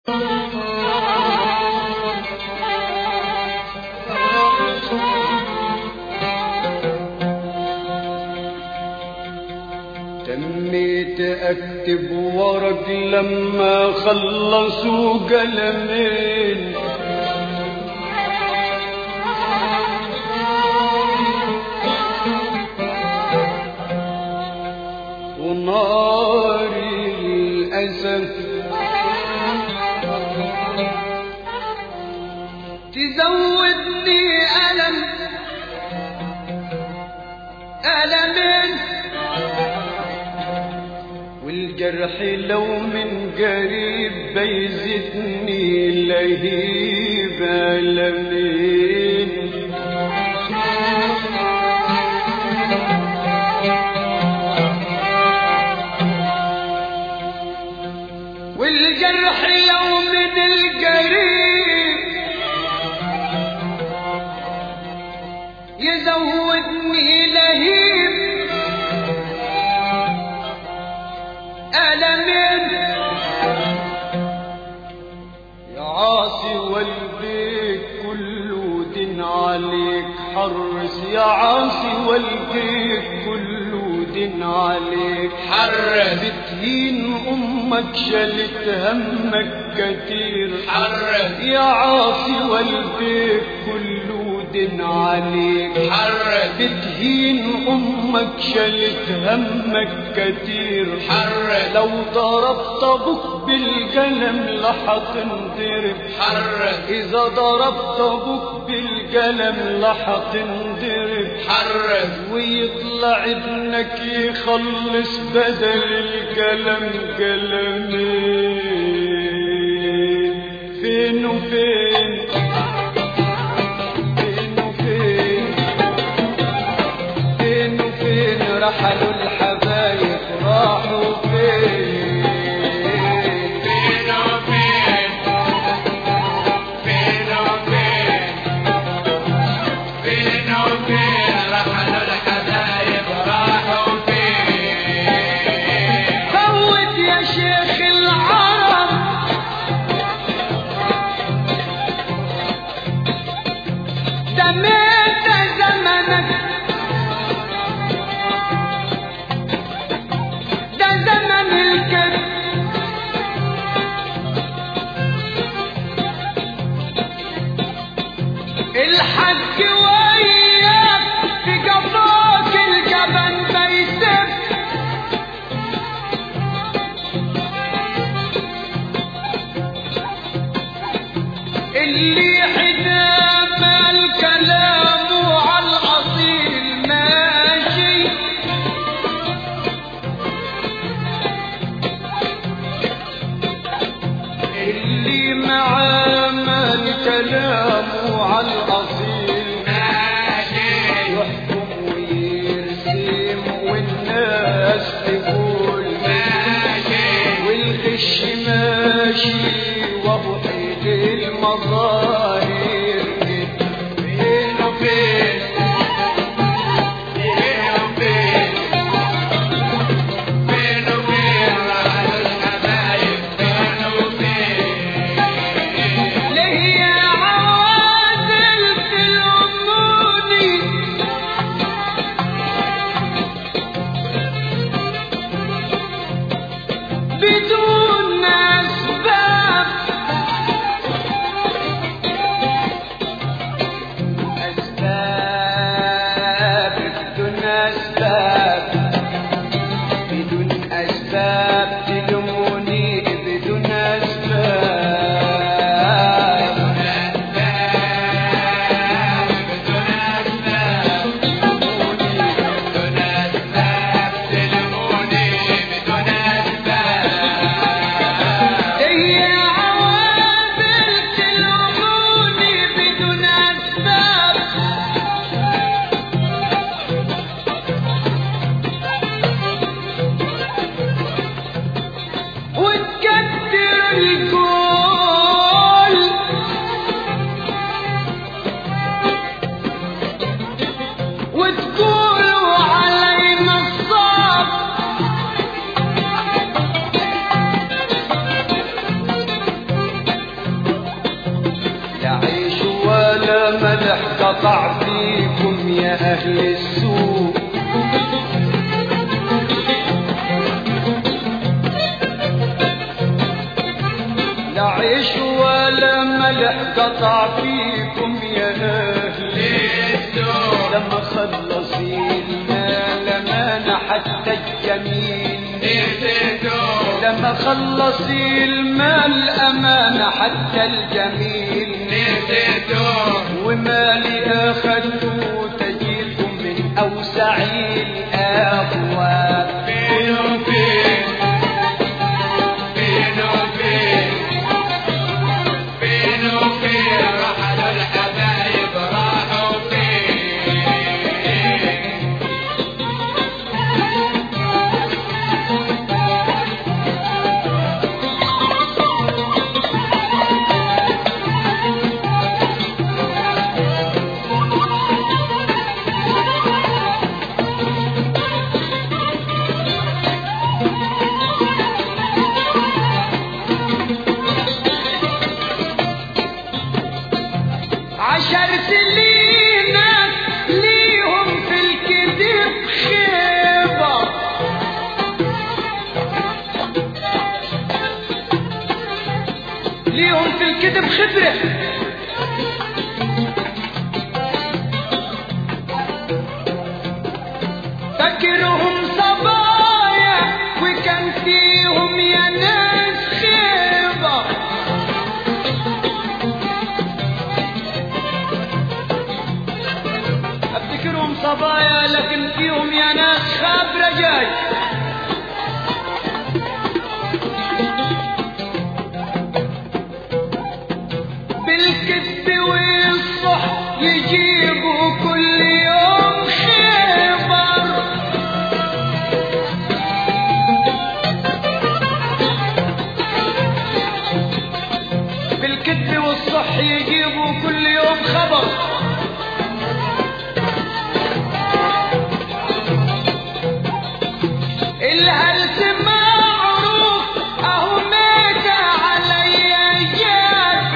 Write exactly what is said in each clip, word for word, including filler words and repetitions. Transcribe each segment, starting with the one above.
تميت اكتب ورق لما خلصوا قلمين، ونار الاسف تزودني الم المين، والجرح لو من قريب بيزدني لهيب ألمين. والجرح لو من القريب يزودني لهيب ألمين. يا عاصي والبيك كله دين عليك حرس، يا عاصي والبيك كله دين عليك حرس. بتهين أمك شلت همك كتير حرس. يا عاصي والبيك كله دين عليك حرس. بتهين أمك شلت همك كتير حرس. لو ضربت أبوك بالقلم لحتنضرب حرس. إذا ضربت أبوك بالقلم لحتنضرب حرس. ويطلع ابنك يخلص بدل القلم قلمين. فين وفين فين وفين فين وفين رحلوا الحبايب راحوا فين؟ فين وفين فين وفين فين وفين رحلوا الحبايب راحوا فين؟ فوت يا شيخ العرب دميت زمنك، ده زمن الكذب الحق وياك في قفاك الجبن بيسب. اللي حدام الكلام على الأصيل ماشي، اللي معامل كلامه على الأصيل ماشي، يحكم ويرسم والناس تقول ماشي، والغش ماشي وهو حيد المظاهر. فين وفين فين وفين فين وفين رحلوا الحبايب فين وفين؟ ليه يا عوازل تلوموني بدون أسباب؟ ولا ملح قطع فيكم يا أهل السوق. لا عيش ولا ملح قطع فيكم يا أهل السوق. لما خلصي المال مانا حتى الجميل نسيتو. لما خلصي المال أمانة حتى الجميل نسيتو. ومالي أخذته تجيكم من أوسع الأبواب. فين وفين فين وفين فين وفين رحلوا الحبايب راحوا فين. عشر سنين ليهم في الكذب خيبة. ليهم في الكذب خبرة. فكرهم صبايا وكان فيهم يا ناس خيبة. افتكرهم صبايا لكن فيهم يا ناس خبرة جاي. بالكذب والصح يجيبوا كل يوم خبر. بالكذب والصح يجيبوا كل يوم خبر. الهلس معروف اهو مات عليا جاد.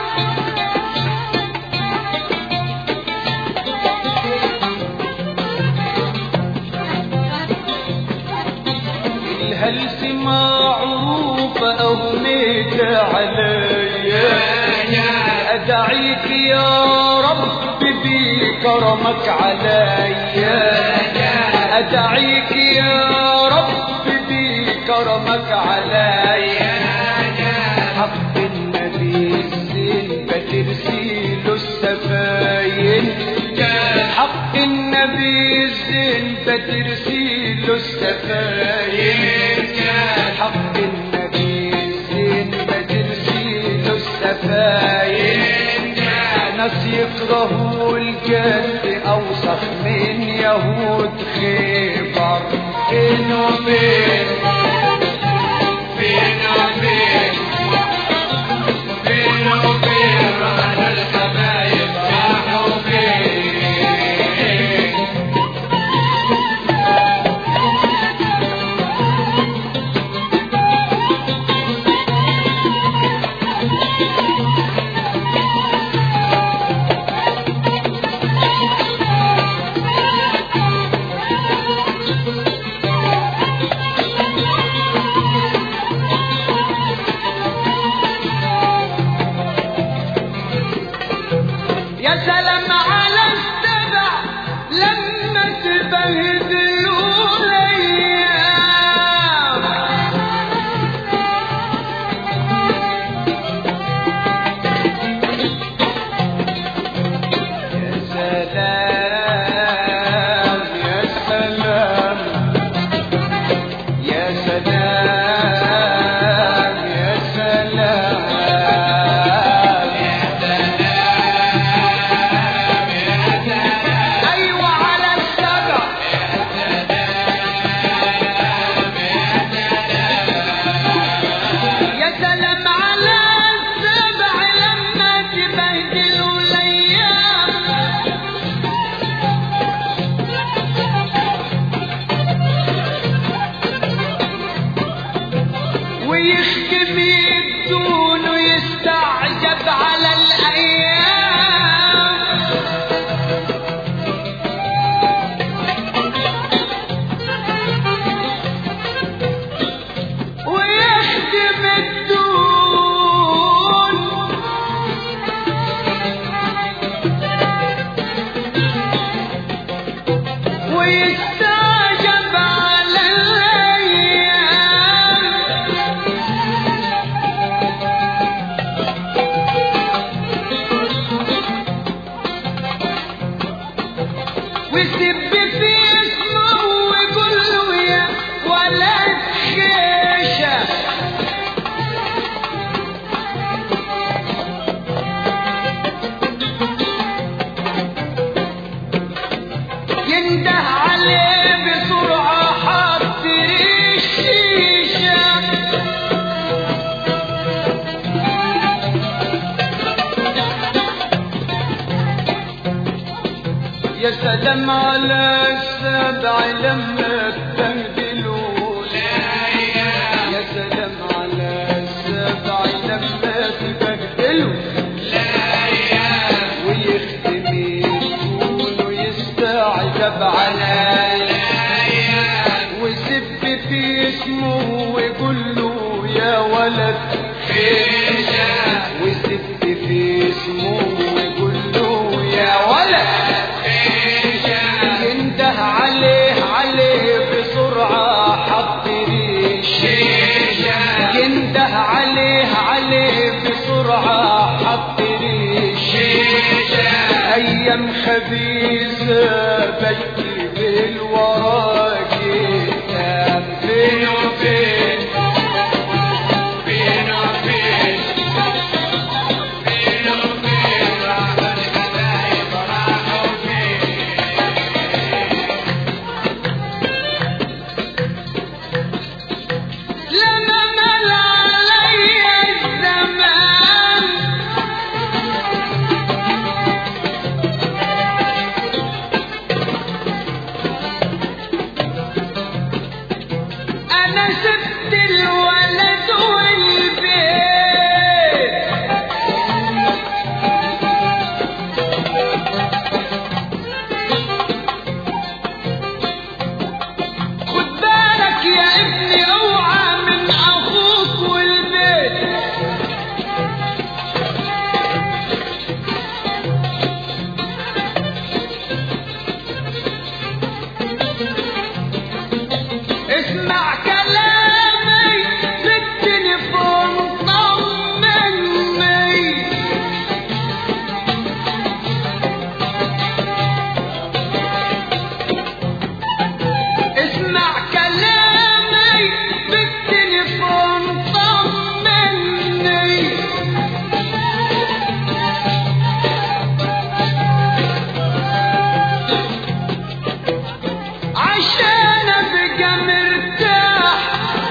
الهلس معروف اهو مات عليا. ادعيك يا رب بكرمك عليا. ادعيك يا رب بكرمك عليا. حق النبي الزين بترسيله السفاين. حق النبي الزين بترسيله السفاين. حق النبي الزين بترسيله السفاين. ناس يكرهوا الجد اوسخ من يهود خيبر. فين وفين فين وفين فين وفين رحلوا الحبايب راحوا فين. يا سلام على السبع لما تبهدلوا يا سلام على السبع لما تبهدلوا ويختم يكون ويستعجب عليا ويسب في اسمه ويقول له يا ولد ويسب في اسمه ويقول له يا ولد ينده عليه عليه بسرعة حط ريش ينده عليه عليه بسرعة حط ريش أيام خبيثة بجي بالوراء كتاب فين وفين فين وفين فين وفين راح الحبايب راحوا فين لما مل علي الزمان أنا سبت الولد والبيت خد بالك يا ابني اوعى من اخوك والبيت اسمع كلامي في التليفون طمني اسمع كلامي في التليفون طمني عشان ابقى مرتاح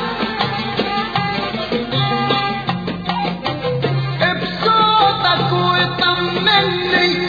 بصوتك وطمني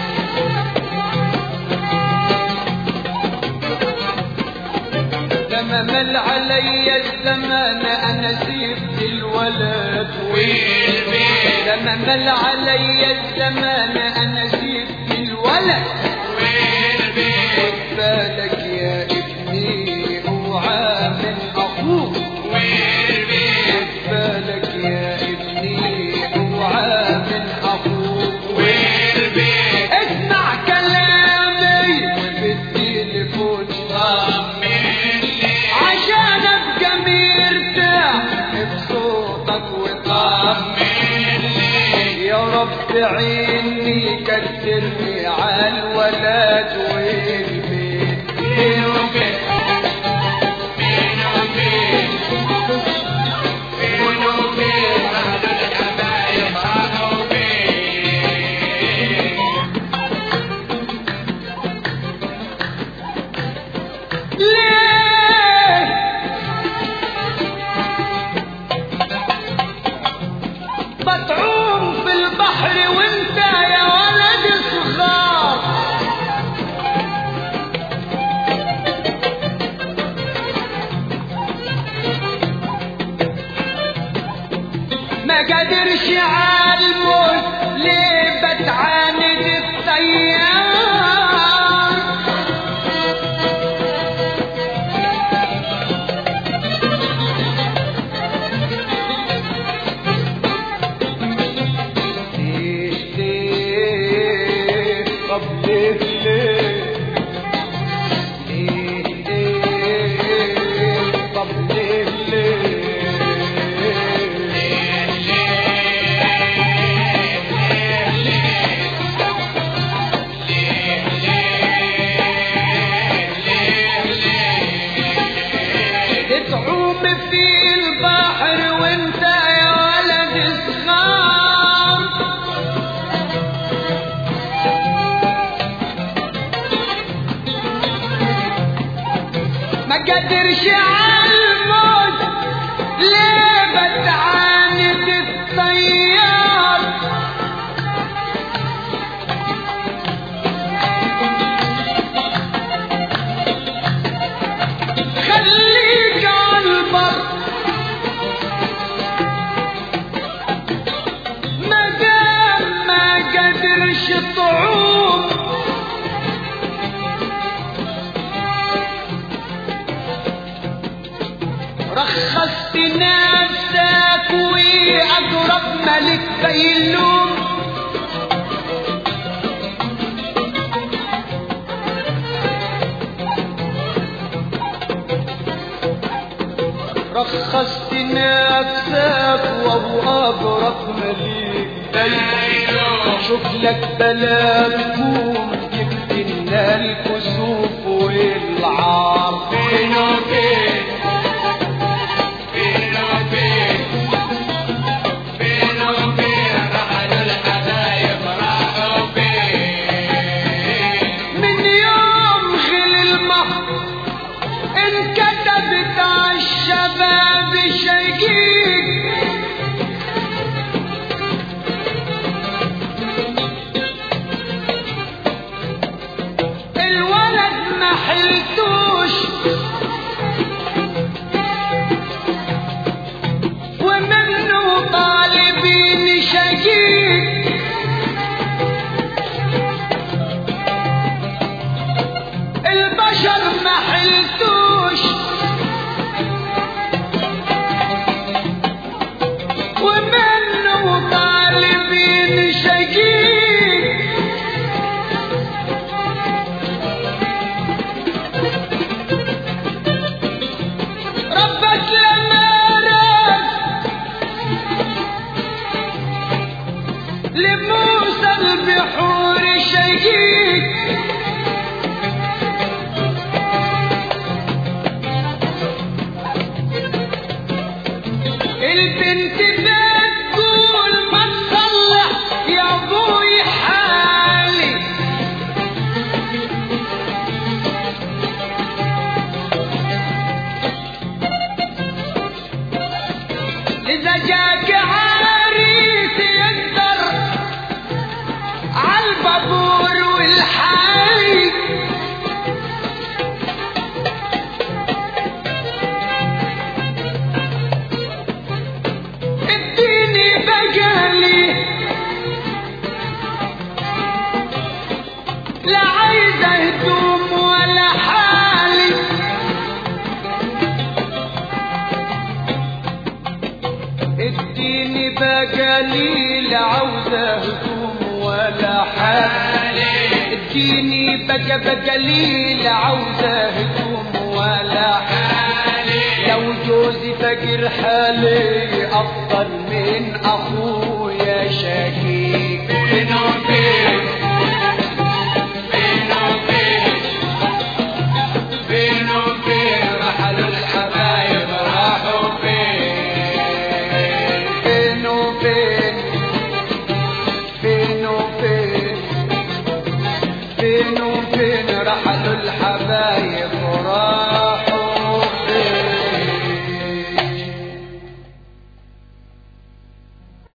لما مل علي الزمان انا سيبت الولد والبيت لما مل علي الزمان انا سيبت الولد والبيت خد بالك يا ابني اوعى من اخوك والبيت خد بالك يا ابني اوعى من اخوك والبيت اسمع كلامي في التليفون طمني عشان ابقى مرتاح بصوتك وطمني يا رب عيني كترني على الولد والبيت فين وفين فين وفين فين وفين راح الحبايب راحوا فين ليه بتعوم في البحر وانت يا ولد صغار ما قدرش على الموت ليه بتعاند الطيار ليش ليه طب ليه ليه ليه ليه طب ليه ليه تعوم في البحر وانت يا ولد صغار ما قدرش على الموت ليه بتعاند الطيار تاكلش الطعوم رخصت نفسك واقرب ملك بيلوم رخصت نفسك وهو اقرب ملك بيلوم شوف لك بلا تكون جبت لنا الكسوف والعار فين وفين فين وفين فين وفين رحلوا الحبايب راحوا فين من يوم خل المحر انكتبت عالشباب شقيق الولد ما حلتوش ومنه طالبين شقيق البشر ما حلتوش ومنه طالبين شقيق ربك لما رد لموسى البحور شقيق البنت بتقول ما تصلح يا ابوي حالي اذا جاك عريس يقدر عالبابور والحالي اديني بقالي لا عايزه هدوم ولا حالي اديني بقالي لا عاوزه هدوم ولا حالي اديني بقى بقالي لا عاوزه هدوم ولا حالي لو جوزي فقير حالي افضل من اخويا شقيق فين وفين